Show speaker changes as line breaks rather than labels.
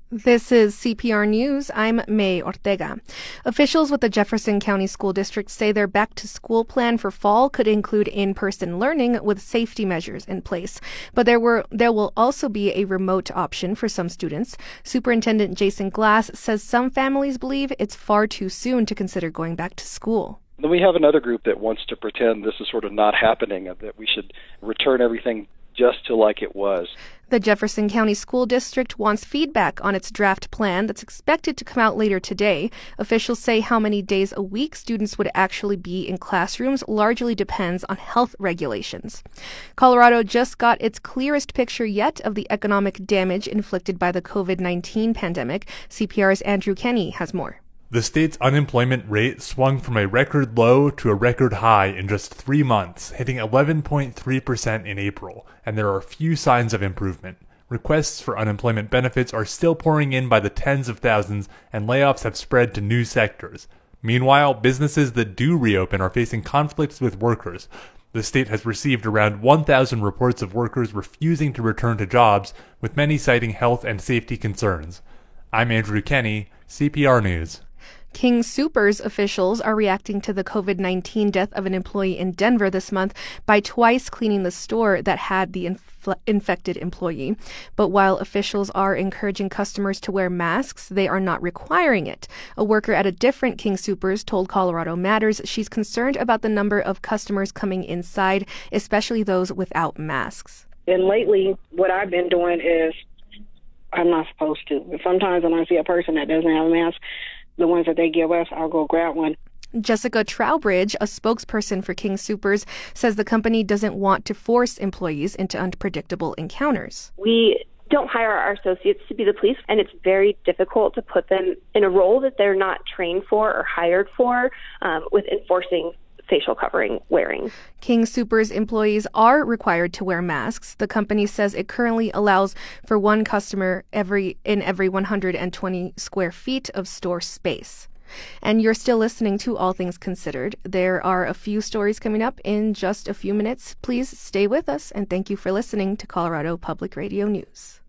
This is CPR News. I'm May Ortega. Officials with the Jefferson County School District say their back-to-school plan for fall could include in-person learning with safety measures in place. But there will also be a remote option for some students. Superintendent Jason Glass says some families believe it's far too soon to consider going back to school.
Then we have another group that wants to pretend this is sort of not happening, that we should return everything just to like it was.
The Jefferson County School District wants feedback on its draft plan that's expected to come out later today. Officials say how many days a week students would actually be in classrooms largely depends on health regulations. Colorado just got its clearest picture yet of the economic damage inflicted by the COVID-19 pandemic. CPR's Andrew Kenny has more.
The state's unemployment rate swung from a record low to a record high in just 3 months, hitting 11.3% in April, and there are few signs of improvement. Requests for unemployment benefits are still pouring in by the tens of thousands, and layoffs have spread to new sectors. Meanwhile, businesses that do reopen are facing conflicts with workers. The state has received around 1,000 reports of workers refusing to return to jobs, with many citing health and safety concerns. I'm Andrew Kenny, CPR News.
King Soopers officials are reacting to the COVID-19 death of an employee in Denver this month by twice cleaning the store that had the infected employee. But while officials are encouraging customers to wear masks, they are not requiring it. A worker at a different King Soopers told Colorado Matters she's concerned about the number of customers coming inside, especially those without masks.
And lately, what I've been doing is I'm not supposed to. Sometimes when I see a person that doesn't have a mask, the ones that they give us, I'll go grab one.
Jessica Trowbridge, a spokesperson for King Soopers, says the company doesn't want to force employees into unpredictable encounters.
We don't hire our associates to be the police, and it's very difficult to put them in a role that they're not trained for or hired for with enforcing facial covering wearing.
King Soopers employees are required to wear masks. The company says it currently allows for one customer in every 120 square feet of store space. And you're still listening to All Things Considered. There are a few stories coming up in just a few minutes. Please stay with us, and thank you for listening to Colorado Public Radio News.